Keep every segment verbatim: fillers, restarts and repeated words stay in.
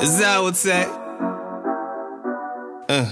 as I would say. Uh.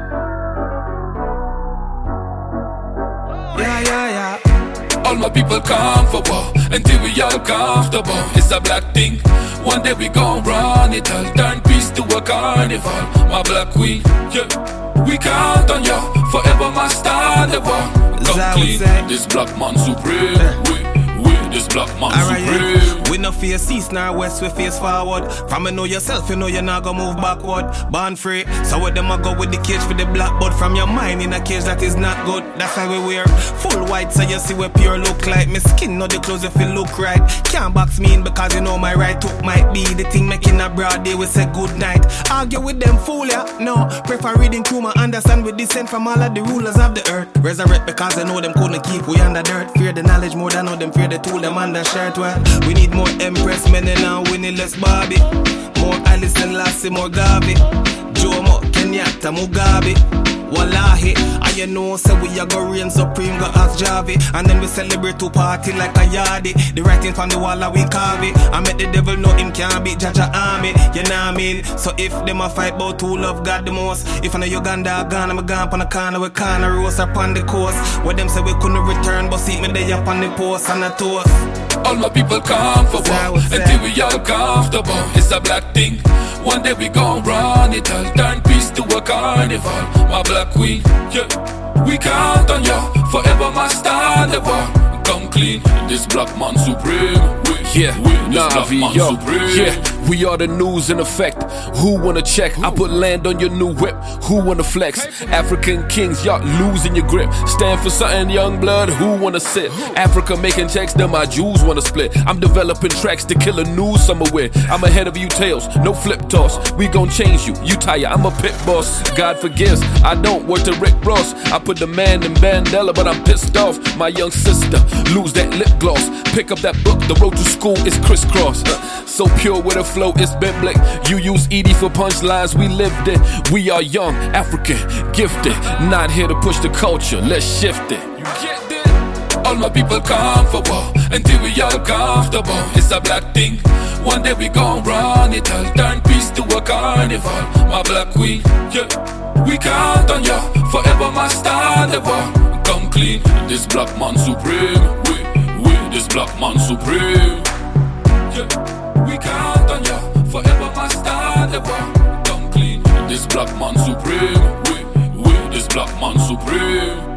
Yeah, yeah, yeah. All my people come for war until we all comfortable. It's a black thing. One day we gon' run it all. Turn peace to a carnival. My black queen, yeah. We count on you forever, my star the war. Come clean, this black man supreme. We, we, this black man right, supreme. yeah. We no face east nor west, we face forward. From you know yourself, you know you're not gonna move backward. Born free, so with them I go with the cage for the black bud. From your mind in a cage that is not good. That's why we wear full white, so you see what pure look like. My skin, not the clothes if it look right. Can't box me in because you know my right hook might be the thing making a broad day. We say good night. Argue with them fool ya, no. Prefer reading through my understand with descent from all of the rulers of the earth. Resurrect because they know them couldn't keep we under dirt. Fear the knowledge more than know them fear the tool them under shirt. Well, we need more Empress men and Winnie less Barbie. More Alice and Lassie, more Garvey. Jomo, Kenyatta, Mugabe. Wallahi, and you know, say we a go reign supreme, go ask Javi. And then we celebrate to party like a yardie. The writing from the wall, we carve it. I met the devil, know him can't beat Jaja army. You know what I mean? So if them a fight about who love God the most, if I know Uganda, Ghana, I'm gone on the corner, we corner roast up on the coast. Where them say we couldn't return, but see me they up on the post and the toast. All my people come for war until we all comfortable. It's a black thing. One day we gon' run it all. Turn peace to a carnival. My black queen, yeah. We count on you forever, my star the war. Come clean, this black man supreme. We, yeah, we, this black Navi, man yo, supreme. yeah. We are the news in effect. Who wanna check? Who? I put land on your new whip. Who wanna flex? Hey, African kings, y'all losing your grip. Stand for something, young blood. Who wanna sit? Who? Africa making checks, then my Jews wanna split. I'm developing tracks to kill a new summer with. I'm ahead of you tails, no flip toss. We gon' change you. You tire, I'm a pit boss. God forgives. I don't work to Rick Ross. I put the man in Mandela, but I'm pissed off. My young sister, lose that lip gloss. Pick up that book. The road to school is crisscross. So pure with a flow, it's biblic. You use Edie for punchlines, we lived it. We are young, African, gifted. Not here to push the culture, let's shift it. You get it? All my people come for war until we all comfortable. It's a black thing. One day we gon' run it all. Turn peace to a carnival. My black queen, yeah. We count on you forever, my star the war. Come clean, this black man supreme. We, we, this black man supreme. Yeah. We count on you forever, my star the war. Come clean, this black man supreme. We, we, this black man supreme.